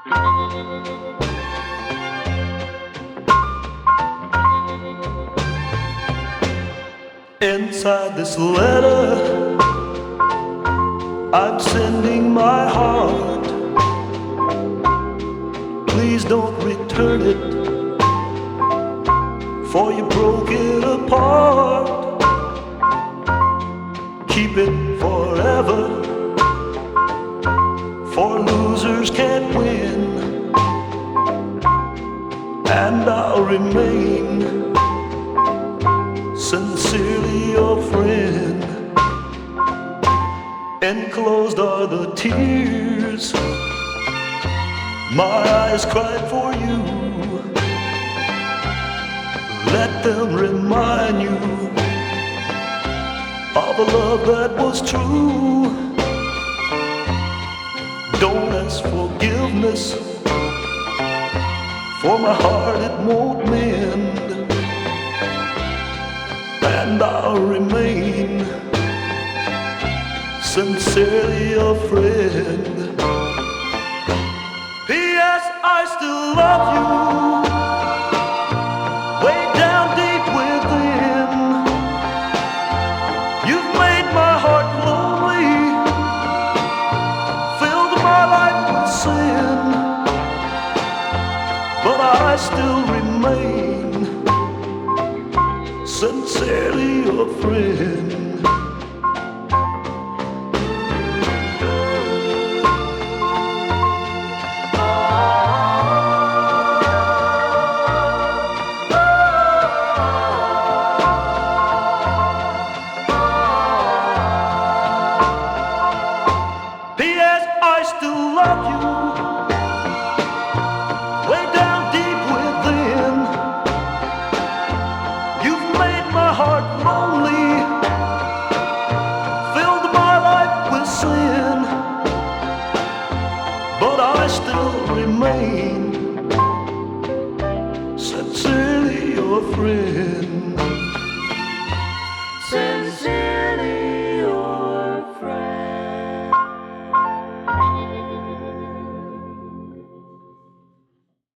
Inside this letter, I'm sending my heart. Please don't return it, for you broke it apart. Keep it forever, for losers can't win. And I'll remain sincerely your friend. Enclosed are the tears my eyes cried for you. Let them remind you of a love that was true. Don't ask forgiveness, for my heart it won't mend. And I'll remain sincerely your friend. P.S. I still love you, way down deep within. You've made my heart lonely, filled my life with sin, but I still remain sincerely your friend. P.S. I still love you, way down deep within. You've made my heart lonely, filled my life with sin, but I still remain sincerely your friend.